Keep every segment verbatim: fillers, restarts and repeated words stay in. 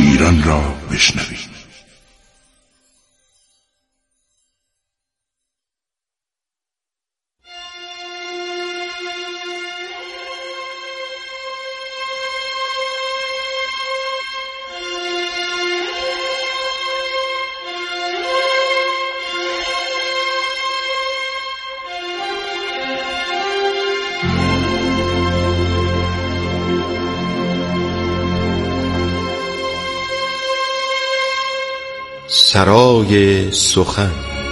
ایران را بشنوید. سرای سخن.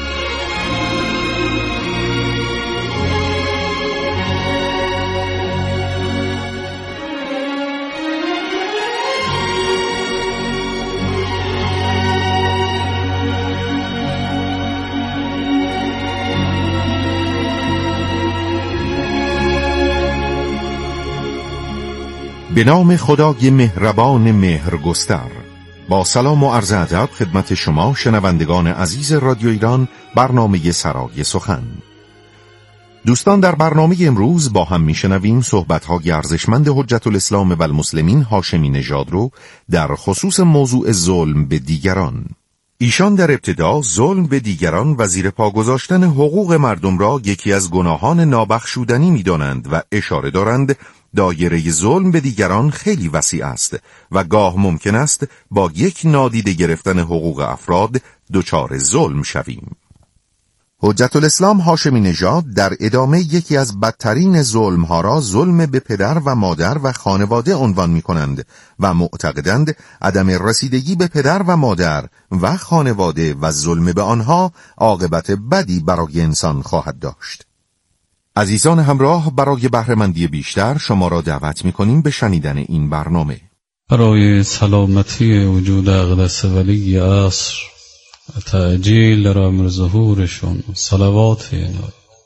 به نام خدای مهربان مهرگستر. با سلام و عرض ادب خدمت شما شنوندگان عزیز رادیو ایران، برنامه سرای سخن. دوستان، در برنامه امروز با هم میشنویم صحبت‌های ارزشمند حجت الاسلام و المسلمین هاشمی نژاد رو در خصوص موضوع ظلم به دیگران. ایشان در ابتدا ظلم به دیگران و زیر پا گذاشتن حقوق مردم را یکی از گناهان نابخشودنی می‌دانند و اشاره دارند دایره ظلم به دیگران خیلی وسیع است و گاه ممکن است با یک نادیده گرفتن حقوق افراد دچار ظلم شویم. حجت الاسلام هاشمی نژاد در ادامه یکی از بدترین ظلم‌ها را ظلم به پدر و مادر و خانواده عنوان می‌کنند و معتقدند عدم رسیدگی به پدر و مادر و خانواده و ظلم به آنها عاقبت بدی برای انسان خواهد داشت. عزیزان همراه، برای بهره‌مندی بیشتر شما را دعوت می‌کنیم به شنیدن این برنامه. برای سلامتی وجود اقدس ولی عصر و تعجیل در امر ظهورشون صلوات الهی.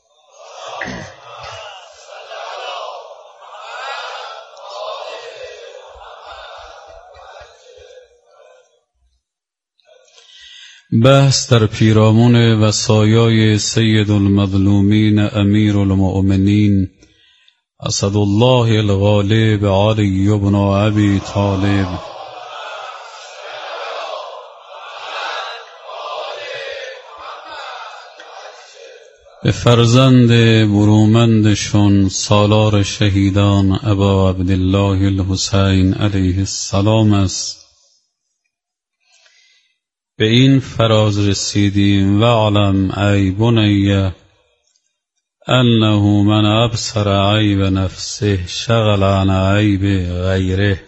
بحث در پیرامون وصایای سید المظلومین امیر المؤمنین اسدالله الغالب علی بن ابی طالب به فرزند برومندشون سالار شهیدان ابا عبدالله الحسین علیه السلام است. به این فراز رسیدیم: و علم ای بنیه انه من ابصر عیب نفسه شغل عن عیب غیره.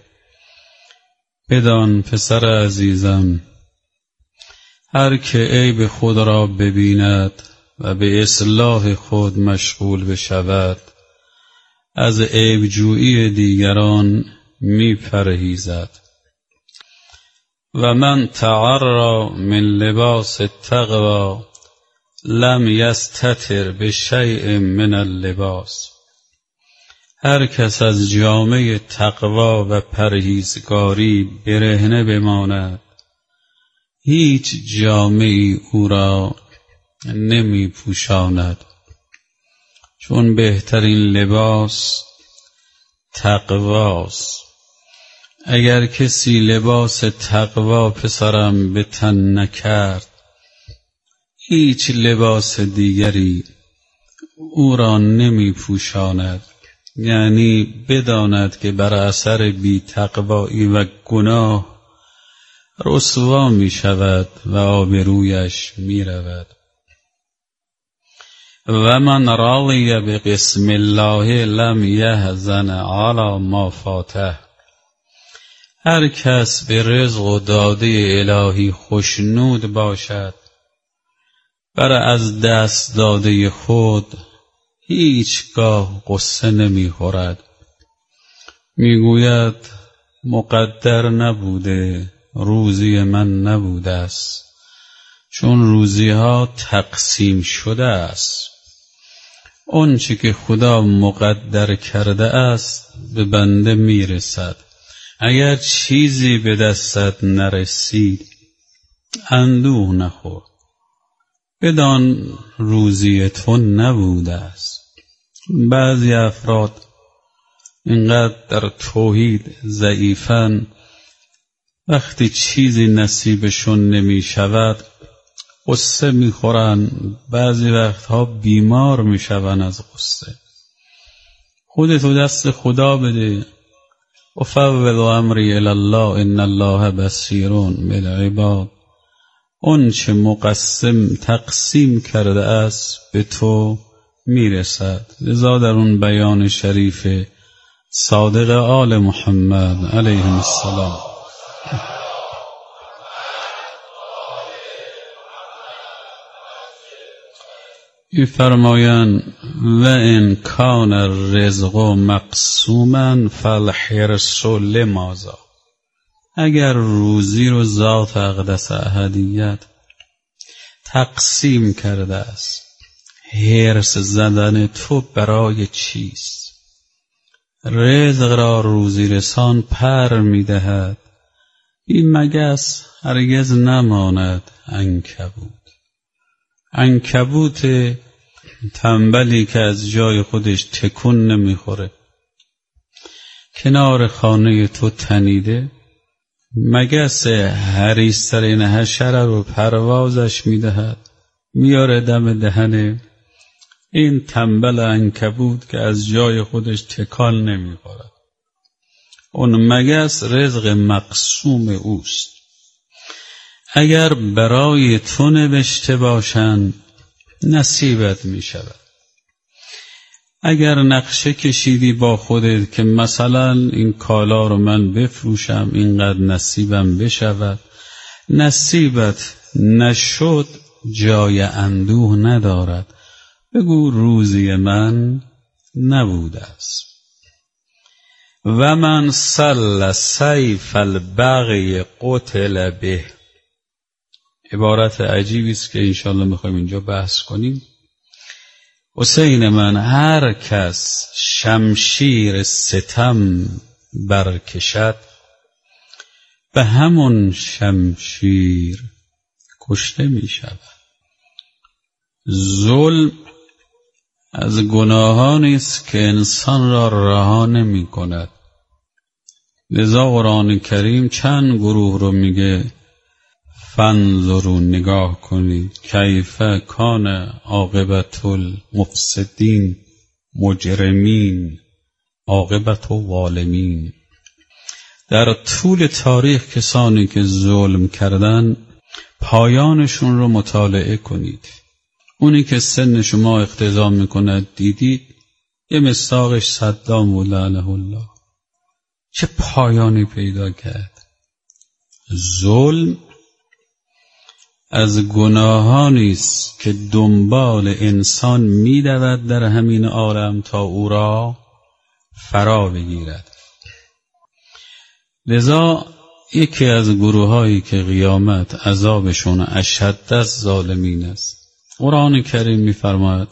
بدان پسر عزیزم، هر که عیب خود را ببیند و به اصلاح خود مشغول بشود، از عیب جویی دیگران می پرهیزد. و من تعرى من لباس التقوى لم یستتر بشیء من اللباس. هر کس از جامه تقوا و پرهیزگاری برهنه بماند، هیچ جامه‌ای او را نمی پوشاند، چون بهترین لباس تقواست. اگر کسی لباس تقوا پسرم به تن نکرد، هیچ لباس دیگری او را نمی پوشاند. یعنی بداند که بر اثر بی تقوایی و گناه رسوا می شود و آبرویش می رود. و من راضی بقسم الله لم یحزن علی ما فاته. هر کس به رزق و داده الهی خوشنود باشد، بر از دست داده خود هیچگاه قصه نمی خورد. می گوید مقدر نبوده، روزی من نبوده است، چون روزی ها تقسیم شده است. اون چی که خدا مقدر کرده است به بنده می رسد. اگر چیزی به دستت نرسید اندوه نخور، بدان روزی تو نبوده است. بعضی افراد اینقدر در توحید ضعیفن وقتی چیزی نصیبشون نمی شود غصه می خورن، بعضی وقتها بیمار می شون از غصه. خودتو دست خدا بده. افوض امری الی الله ان الله بصیر بالعباد. اون چه مقسم تقسیم کرده است به تو میرسد. لذا در اون بیان شریف صادق آل محمد علیه السلام می‌فرمایند و ان کان الرزق مقسوما فالحرص لماذا. اگر روزی رو ذات اقدس احدیت تقسیم کرده است، حرص زدن تو برای چیست؟ رزق را روزی رسان پر می‌دهد، این مگس هرگز نماند عنکبوت. عنکبوت تنبلی که از جای خودش تکون نمیخوره کنار خانه تو تنیده، مگس حریص‌ترین حشره رو پروازش میدهد، میاره دم دهن این تنبل عنکبوت که از جای خودش تکان نمیخورد. اون مگس رزق مقسوم اوست. اگر برای تو نوشته باشند نصیبت می شود. اگر نقشه کشیدی با خودت که مثلا این کالا رو من بفروشم اینقدر نصیبم بشود، نصیبت نشد جای اندوه ندارد. بگو روزی من نبوده است. و من سل سیف البغی قتل به. عبارت عجیبی است که انشاءالله میخوایم اینجا بحث کنیم. حسین من، هر کس شمشیر ستم برکشد به همون شمشیر کشته میشود. ظلم از گناهانی است که انسان را رها نمی کند. لذا قرآن کریم چند گروه رو میگه فانظروا، نگاه کنید، کیف کان عاقبت المفسدین، مجرمین، عاقبت ظالمین. در طول تاریخ کسانی که ظلم کردن پایانشون رو مطالعه کنید. اونی که سن شما اقتضا میکند دیدید، یه مصداقش صدام و لعنه الله، چه پایانی پیدا کرد. ظلم از گناهانی است که دنبال انسان میدود در همین عالم تا او را فرا بگیرد. لذا یکی از گروهایی که قیامت عذابشون اشد از ظالمین است، قرآن کریم می‌فرماید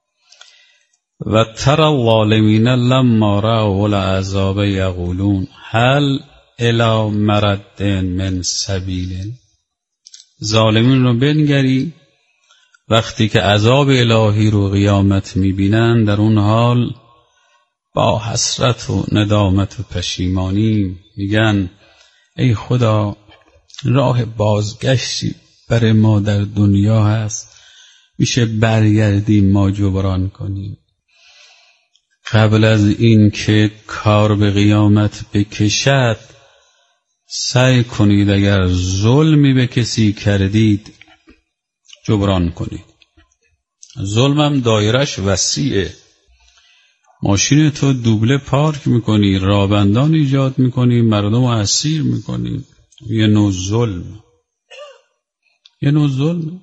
و تری الظالمین لما رأوا العذاب یقولون هل الی مرد من سبیل. ظالمین رو بنگری وقتی که عذاب الهی رو قیامت می‌بینن، در اون حال با حسرت و ندامت و پشیمانی میگن ای خدا، راه بازگشتی برای ما در دنیا هست، میشه برگردیم ما جبران کنیم. قبل از این که کار به قیامت بکشد سعی کنید اگر ظلمی به کسی کردید جبران کنید. ظلمم دایرش وسیعه. ماشین تو دوبله پارک میکنی، رابندان ایجاد میکنی، مردم رو اسیر میکنی، یه نوع ظلم، یه نوع ظلم.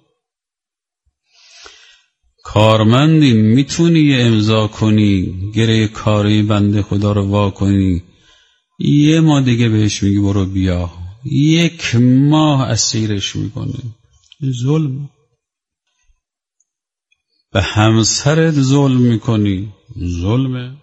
کارمندی میتونی یه امضا کنی، گره کاری بنده خدا رو وا کنی، یه ماه دیگه بهش میگی برو بیا، یک ماه اسیرش میکنی. ظلم. به همسرت ظلم میکنی، ظلمه.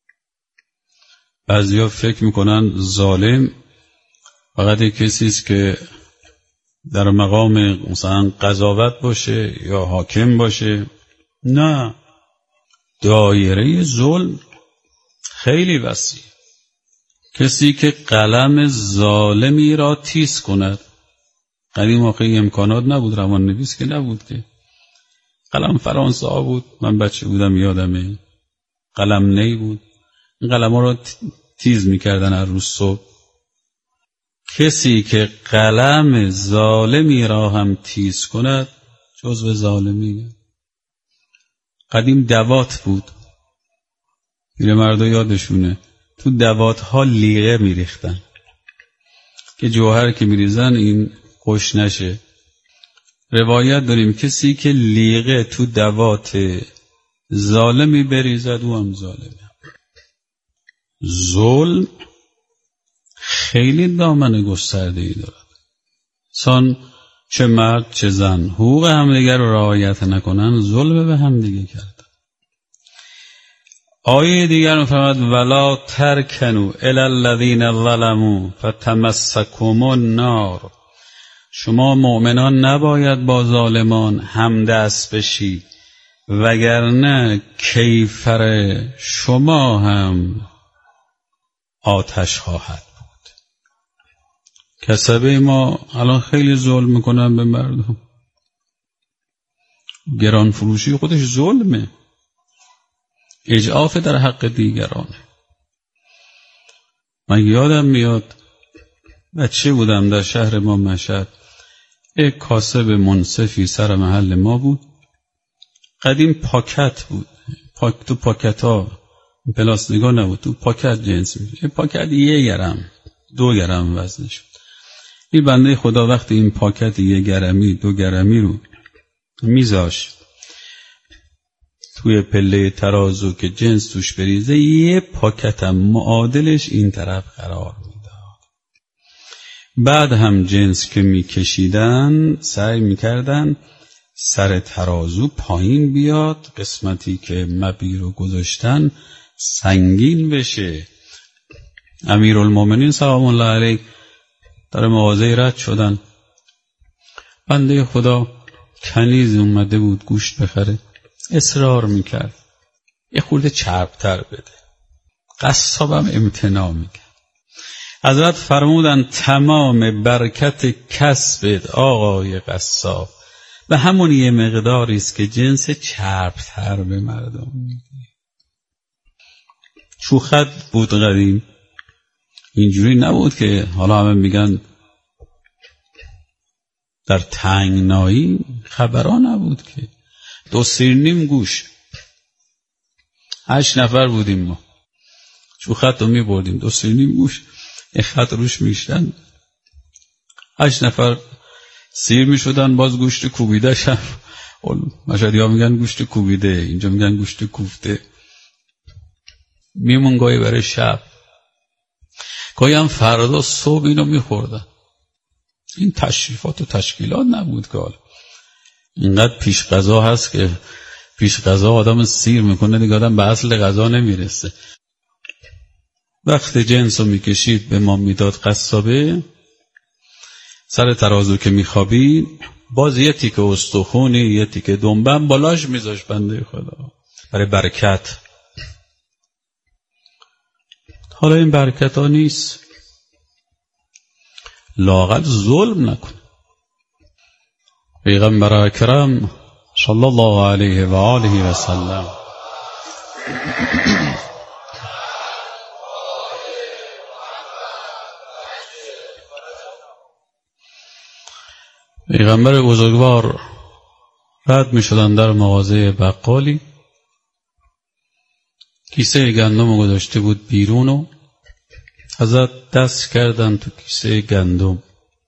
بعضیا فکر میکنن ظالم فقط یک کسی است که در مقام مثلا قضاوت باشه یا حاکم باشه. نه، دایره ظلم خیلی وسیع. کسی که قلم ظالمی را تیز کند. قدیم واقعی امکانات نبود، روان نویس که نبود که. قلم فرانسه ها بود، من بچه بودم یادمه. قلم نی بود، این قلم ها را تیز میکردن هر روز صبح. کسی که قلم ظالمی را هم تیز کند جزو ظالمی. قدیم دوات بود، پیرمردا یادشونه، تو دوات ها لیغه میریختن که جوهر که میریزن این خوش نشه. روایت داریم کسی که لیغه تو دوات ظالمی بریزد او هم ظالمه. ظلم خیلی دامن گسترده‌ای دارد. سان چه مرد چه زن حقوق همدیگر رو رعایت نکنن ظلم به همدیگه کردن. آیه دیگر می‌فرماید ولا ترکنوا الی الذین ظلموا فتمسکم النار. شما مؤمنان نباید با ظالمان همدست بشید وگرنه کیفر شما هم آتش خواهد بود. کسبه ما الان خیلی ظلم میکنن به مردم. گران فروشی خودش ظلمه، اجعاف در حق دیگرانه. من یادم میاد بچه بودم در شهر ما مشهد، یک کاسب منصفی سر محل ما بود. قدیم پاکت بود، پاک تو پاکت ها پلاستیکا نبود، تو پاکت جنس میشه. این پاکت یه گرم دو گرم وزنش بود. این بنده خدا وقتی این پاکت یه گرمی دو گرمی رو میذاش توی پله ترازو که جنس توش بریزه، یه پاکت هم معادلش این طرف قرار میداد. بعد هم جنس که میکشیدن سعی میکردن سر ترازو پایین بیاد، قسمتی که مبی رو گذاشتن سنگین بشه. امیرالمومنین سلام الله علیه در مغازه رد شدن، بنده خدا کنیز اومده بود گوشت بخره، اصرار میکرد یه خورده چربتر بده. قصابم امتناع میکرد. حضرت فرمودن تمام برکت کسبت آقای قصاب و همون یه مقداری است که جنس چربتر به مردم میده. شوخت بود قدیم، اینجوری نبود که حالا همه میگن در تنگنایی. خبرها نبود که دو سیر نیم گوش، هشت نفر بودیم ما، شوخت رو میبردیم دو سیر نیم گوش، یه خط روش میشتن، هشت نفر سیر میشدن. باز گوشت کوبیده شم، مشهدی ها میگن گوشت کوبیده، اینجا میگن گوشت کوفته. میمون گاهی برای شب، گاهی هم فردا صبح اینو میخوردن. این تشریفات و تشکیلات نبود که حالا اینقدر پیش غذا هست که پیش غذا آدم سیر میکنه دیگه آدم به اصل غذا نمیرسه. وقت جنس رو میکشید به ما میداد قصابه، سر ترازو که میخوابید باز یه تیکه استخونی یه تیکه دنبم بالاش میذاش بنده خدا برای برکت. حالا این برکت ها نیست، لااقل ظلم نکن. پیغمبر اکرم صلی الله علیه و آله و سلم پیغمبر بزرگوار رد می شدن در مغازه بقالی، کیسه گندم گذاشته بود بیرون و حضرت دست کردن تو کیسه گندم.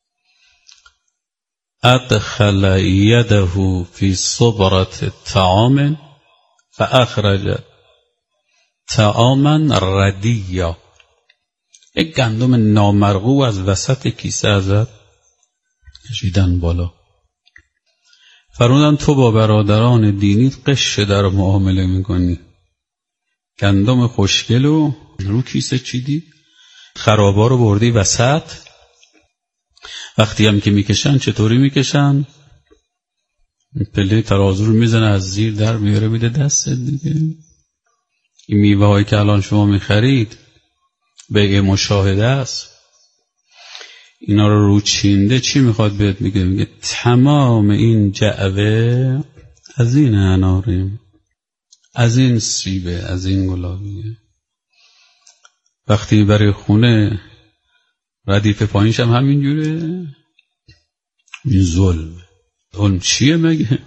ادخل یده فی صبرة طعام فاخرج طعاما ردیا. یک گندم نامرغوب از وسط کیسه حضرت کشیدن بالا. فرمودن تو با برادران دینیت قش در معامله میکنی، گندم خوشگل و رو کیسه چیدی، خرابا رو بردی وسط. وقتی هم که میکشن چطوری میکشن؟ پله ترازو رو میزنه از زیر در میاره میده دست دیگه. این میوه هایی که الان شما میخرید بیع مشاهده است. اینا رو رو چینده چی میخواد بهت میگه؟ میگه تمام این جعبه از این اناریم، از این سیبه، از این گلابیه. وقتی برای خونه ردیف پایینش هم همین جوره. این ظلم. ظلم چیه مگه؟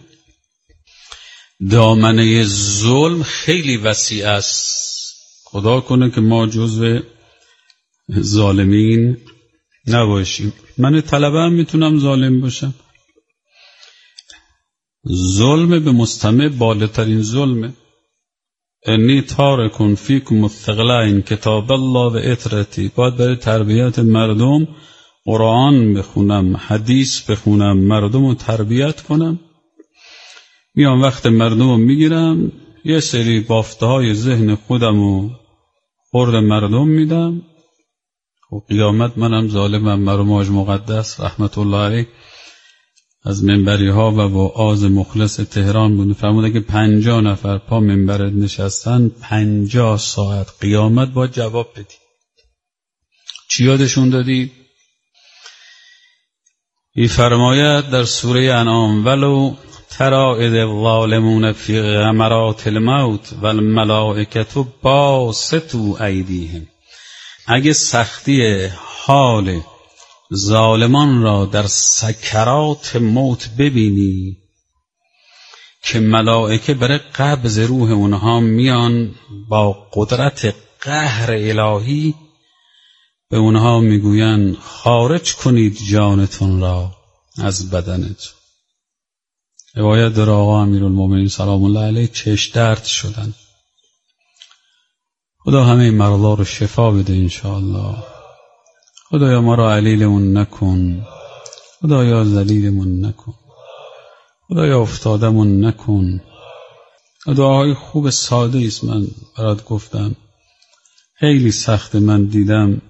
دامنه ظلم خیلی وسیع است. خدا کنه که ما جزو ظالمین نباشیم. من طلبه هم میتونم ظالم باشم. ظلم به مستمع بالاترین ظلمه. انی تارکون فیکم الثقلین کتاب الله و اطرتی. باید برای تربیت مردم قرآن بخونم، حدیث بخونم، مردم رو تربیت کنم. میام وقت مردم رو میگیرم، یه سری بافته های ذهن خودم رو خورد مردم میدم. و قیامت منم ظالمم. مرحوم حاج مقدس رحمت الله علیه از منبری ها و با آز مخلص تهران بود، فرموده که پنجاه نفر پا منبرت نشستن، پنجاه ساعت قیامت باید جواب بدی. چی یادشون دادی؟ این فرماید در سوره انعام ولو ترا اذ الظالمون فی غمرات الموت والملائکة باسطوا ایدیهم. اگه سختی حال ظالمان را در سکرات موت ببینی که ملائکه برای قبض روح اونها میان با قدرت قهر الهی به اونها میگوین خارج کنید جانتون را از بدنتون. روایت در آقا امیرالمومنین سلام الله علیه چشم درد شدن. خدا همه مرضا رو شفا بده انشاءالله. خدایا ما را علیلمون نکن، خدایا ذلیلمون نکن، خدایا افتادمون نکن. دعاهای خوب ساده است. من برات گفتم خیلی سخت. من دیدم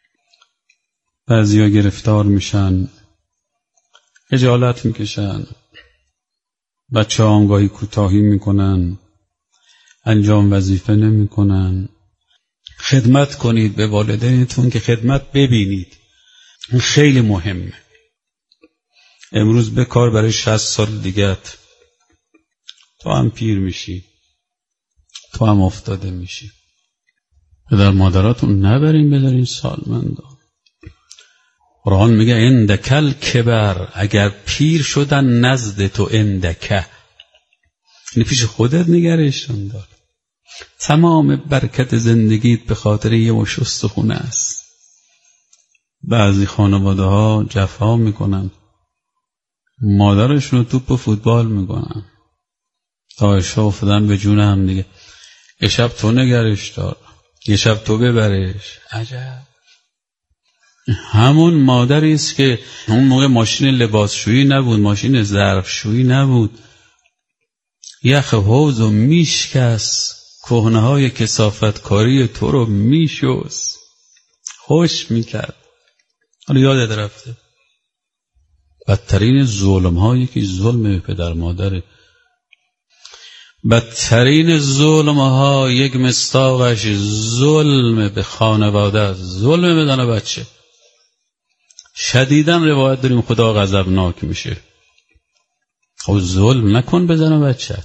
بعضیا گرفتار میشن، خجالت میکشن، بچه ها آنگاهی کوتاهی میکنن، انجام وظیفه نمیکنن. خدمت کنید به والدینتون که خدمت ببینید. این خیلی مهمه. امروز بکار برای شصت سال دیگت. تو هم پیر میشی، تو هم افتاده میشی. پدر مادراتون نبرین بذارین سالمندا. قرآن میگه اندکل کبر، اگر پیر شدن نزد تو اندکه، این پیش خودت نگرشون دار. تمام برکت زندگیت به خاطر یه مش استخونه است. بعضی خانواده ها جفا میکنن، مادرشون رو توپ و فوتبال میکنن تا اشا افتادن به جون هم دیگه. یه شب تو نگرش دار، یه شب تو ببرش. عجب. همون مادری است که اون موقع ماشین لباسشویی نبود، ماشین ظرفشویی نبود، یخ حوض و میشکست، کهنه های کثافتکاری تو رو میشست، خوش میکرد. حالا یادت رفته. بدترین ظلم ها یکی ظلم پدر مادره. بدترین ظلم ها یک مستاقش ظلم به خانواده است، ظلم به زن و بچه. شدیداً روایت داریم خدا غضبناک میشه. خب ظلم نکن به زن و بچه.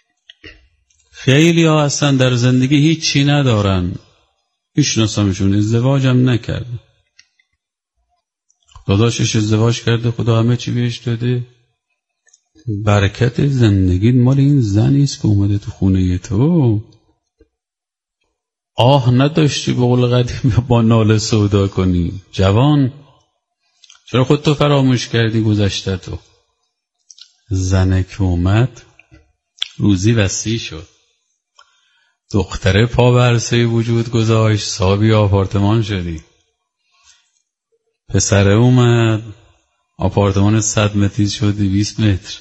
خیلی ها هستن در زندگی هیچی ندارن، میشناسمشون، ازدواج هم نکرده. داداشش ازدواج کرده، خدا همه چی بهش داده. برکت زندگی مال این زنی است که اومده تو خونه تو. آه نداشتی به قول قدیم با ناله سودا کنی. جوان چرا خودتو فراموش کردی گذشته تو؟ زنه که اومد روزی وسیع شد. دختره پا به عرصه وجود گذاشت، صاحبی آپارتمان شدی. پسره اومد آپارتمان صد متری شد دویست متر.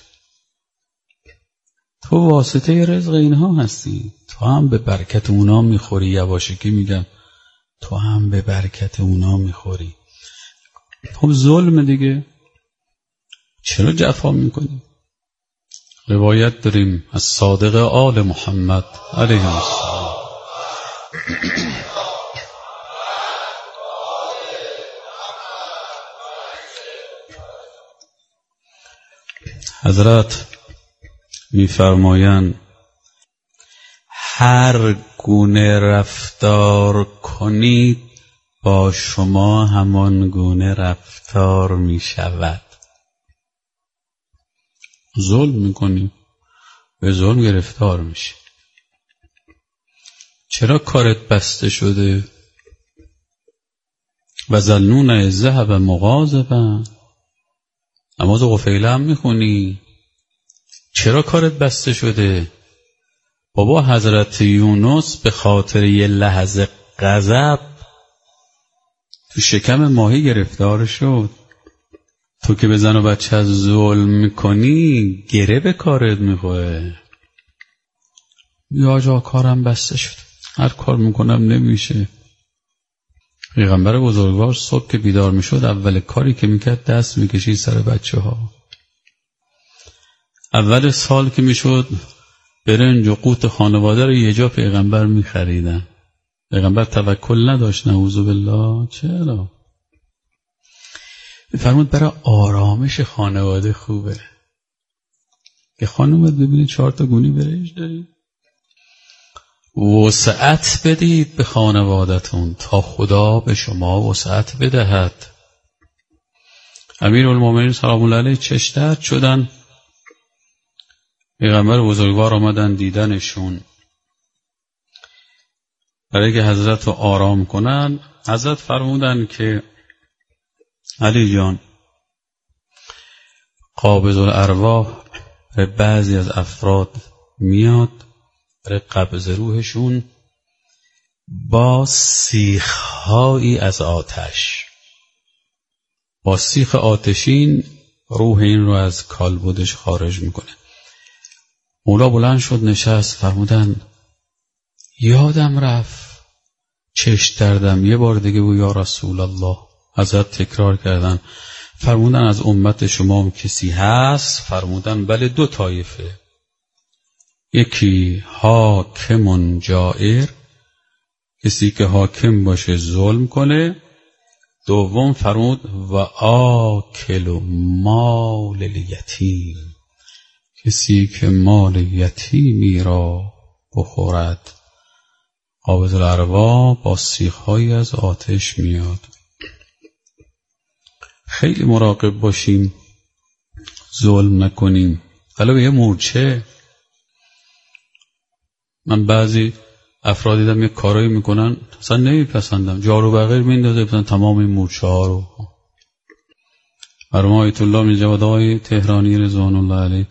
تو واسطه رزق اینها هستی. تو هم به برکت اونا میخوری. یواشکی میگم تو هم به برکت اونا میخوری. خب ظلم دیگه، چرا جفا میکنی؟ روایت داریم از صادق آل محمد علیه السلام حضرت می‌فرمایند هر گونه رفتار کنید با شما همان گونه رفتار می شود. ظلم میکنی به ظلم گرفتار میشی. چرا کارت بسته شده؟ و ظنون ذهب مغاضبا. نماز قفیله هم میخونی، چرا کارت بسته شده؟ بابا حضرت یونس به خاطر یه لحظه غضب تو شکم ماهی گرفتار شد. تو که به زن و بچه ظلم میکنی گره به کارت میخوره. یا جا کارم بسته شد، هر کار میکنم نمیشه. پیغمبر بزرگوار صبح که بیدار میشد اول کاری که میکرد دست میکشید سر بچه ها. اول سال که میشد برنج و قوت خانواده رو یه جا پیغمبر میخریدن. پیغمبر توکل نداشت، نعوذ بالله. چرا؟ فرمود برای آرامش خانواده خوبه که خانومت ببینید چهار تا گونی برنج دارید. وسعت بدید به خانوادتون تا خدا به شما وسعت بدهد. امیرالمومنین سلام الله علیه چش درد شدن، پیغمبر بزرگوار آمدن دیدنشون برای که حضرت رو آرام کنن. حضرت فرمودن که علی جان، قابض الارواح به بعضی از افراد میاد برای قبض روحشون با سیخ‌هایی از آتش، با سیخ آتشین روح این رو از کالبدش خارج میکنه. مولا بلند شد نشست، فرمودن یادم رفت چش دردم، یه بار دیگه بگو یا رسول الله. حضرت تکرار کردن، فرمودن از امت شما هم کسی هست؟ فرمودن بله، دو طایفه، یکی حاکم جائر، کسی که حاکم باشه ظلم کنه. دوم فرمود و آکل مال الیتیم، کسی که مال یتیمی را بخورد. قابض الارواح با سیخ‌هایی از آتش میاد. خیلی مراقب باشیم ظلم نکنیم. حالا به یه مورچه، من بعضی افراد دیدم یه کارایی میکنن اصلا نمیپسندم، جارو بغیر میندازه مثلا تمام این مورچه ها رو. مرحوم آیت الله میرجواد آقای تهرانی رضوان الله علیه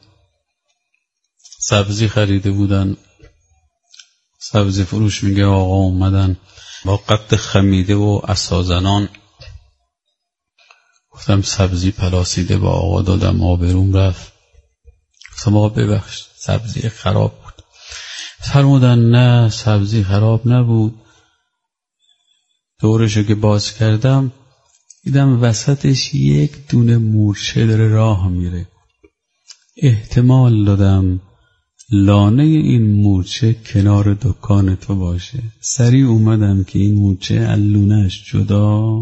سبزی خریده بودن، سبزی فروش میگه آقا اومدن با قد خمیده و عصازنان، گفتم سبزی پلاسیده، با آقا دادم، آبروم رفت. گفتم آقا ببخش سبزی خراب بود. فرمودن نه سبزی خراب نبود، دورشو که باز کردم دیدم وسطش یک دونه مورچه داره راه میره. احتمال دادم لانه این مورچه کنار دکان تو باشه. سریع اومدم که این مورچه اللونش جدا.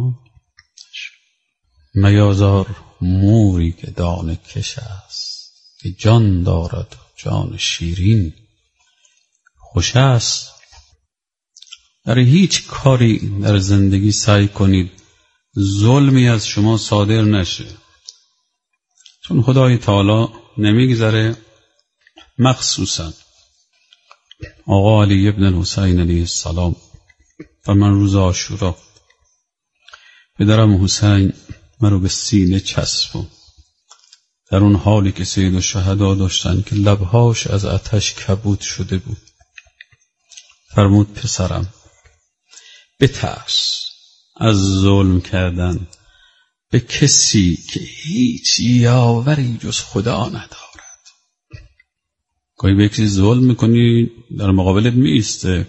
میازار موری که دانه کش است، که جان دارد جان شیرین خوش است. در هیچ کاری در زندگی سعی کنید ظلمی از شما صادر نشه، چون خدای تعالی نمیگذره. مخصوصا آقا علی ابن الحسین علیه السلام و من روز عاشورا پدرم حسین مرا به سینه چسبون، در اون حالی که سید الشهدا داشتن که لبهاش از آتش کبود شده بود. فرمود پسرم بترس از ظلم کردن به کسی که هیچ یاوری جز خدا ندارد. گاهی به کسی ظلم میکنی در مقابلت میسته،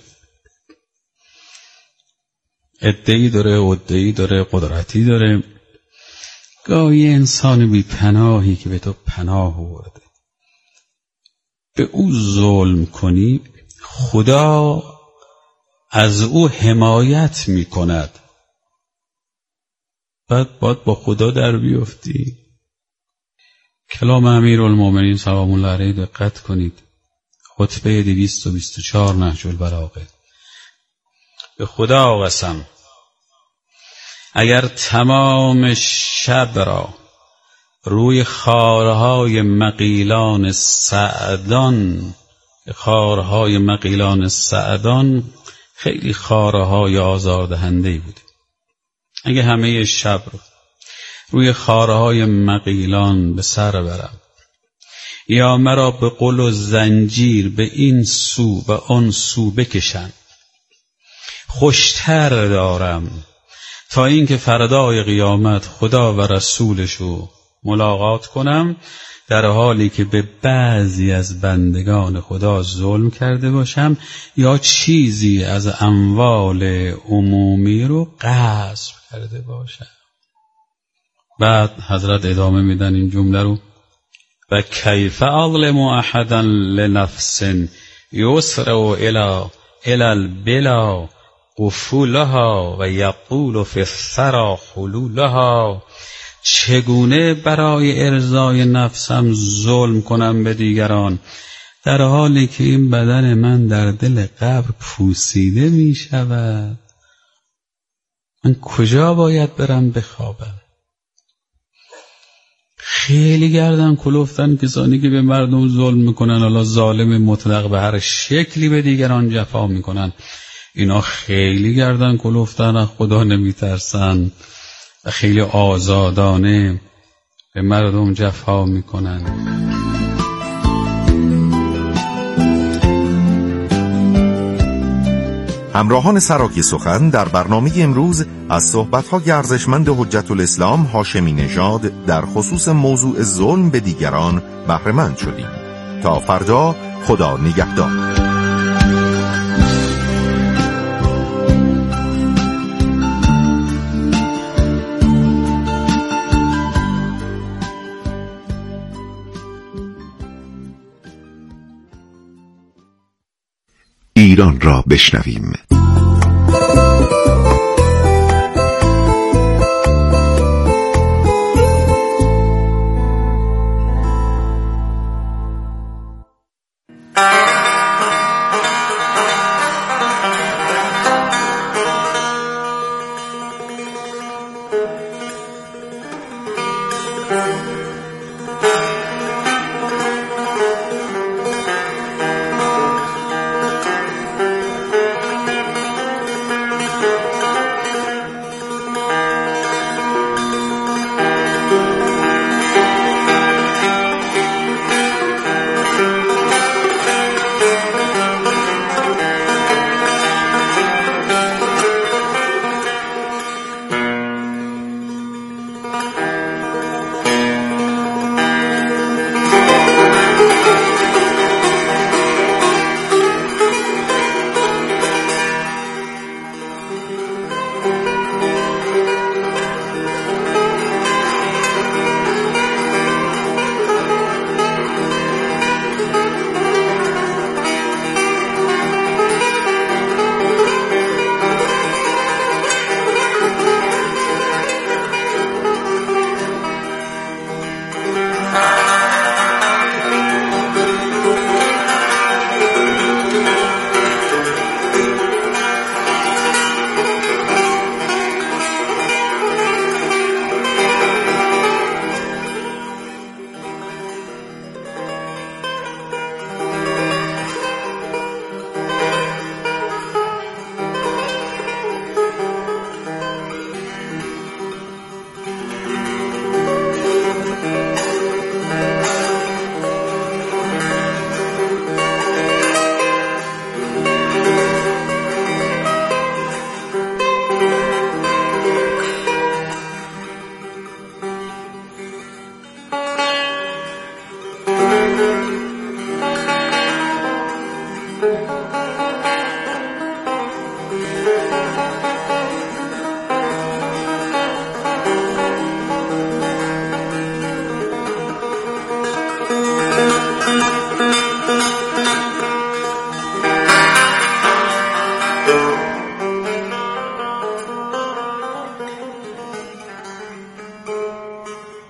عده‌ای داره، عده‌ای داره، قدرتی داره. گاهی انسان بی پناهی که به تو پناه آورده به او ظلم کنی، خدا از او حمایت میکند. بعد باید با خدا در بیفتی کلام امیرالمومنین سلام الله علیه دقت کنید. خطبه دویست و بیست و چهار نهج البلاغه. به خدا قسم اگر تمام شب را روی خارهای مغیلان سعدان، خارهای مغیلان سعدان خیلی خارهای آزاردهنده‌ای بود، اگه همه شب رو روی خارهای مغیلان به سر برم یا مرا به قل و زنجیر به این سو و آن سو بکشن، خوشتر دارم تا اینکه فردای قیامت خدا و رسولشو ملاقات کنم در حالی که به بعضی از بندگان خدا ظلم کرده باشم یا چیزی از اموال عمومی رو غصب کرده باشم. بعد حضرت ادامه میدن این جمله رو: و کیف اظلم احدا لنفس یسرع الی الی البلا قفولها و یقول فی الثری حلولها. چگونه برای ارضای نفسم ظلم کنم به دیگران در حالی که این بدن من در دل قبر پوسیده می شود؟ من کجا باید برم بخوابم؟ خیلی گردن کلفتن کسانی که به مردم ظلم میکنن، حالا ظالم مطلق به هر شکلی به دیگران جفا میکنن. اینا خیلی گردن کلفتن، از خدا نمیترسن و خیلی آزادانه به مردم جفا میکنن. همراهان سراکی سخن، در برنامه امروز از صحبت‌های ارزشمند حجت الاسلام هاشمی نژاد در خصوص موضوع ظلم به دیگران بهره مند شدیم. تا فردا، خدا نگهدار. ایران را بشنویم.